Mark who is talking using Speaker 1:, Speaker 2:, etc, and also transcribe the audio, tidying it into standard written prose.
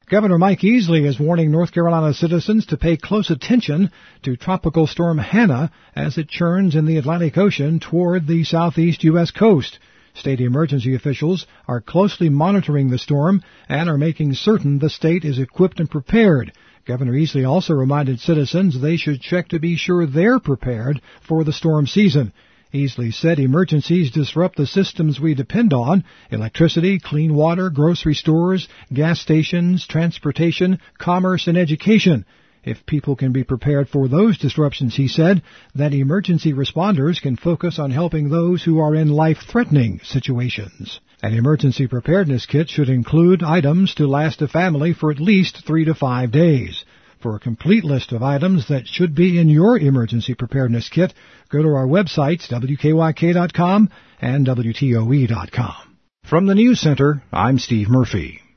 Speaker 1: Governor Mike Easley is warning North Carolina citizens to pay close attention to Tropical Storm Hannah as it churns in the Atlantic Ocean toward the southeast U.S. coast. State emergency officials are closely monitoring the storm and are making certain the state is equipped and prepared. Governor Easley also reminded citizens they should check to be sure they're prepared for the storm season. Easley said emergencies disrupt the systems we depend on: electricity, clean water, grocery stores, gas stations, transportation, commerce, and education. If people can be prepared for those disruptions, he said, then emergency responders can focus on helping those who are in life-threatening situations. An emergency preparedness kit should include items to last a family for at least 3 to 5 days. For a complete list of items that should be in your emergency preparedness kit, go to our websites, WKYK.com and WTOE.com. From the News Center, I'm Steve Murphy.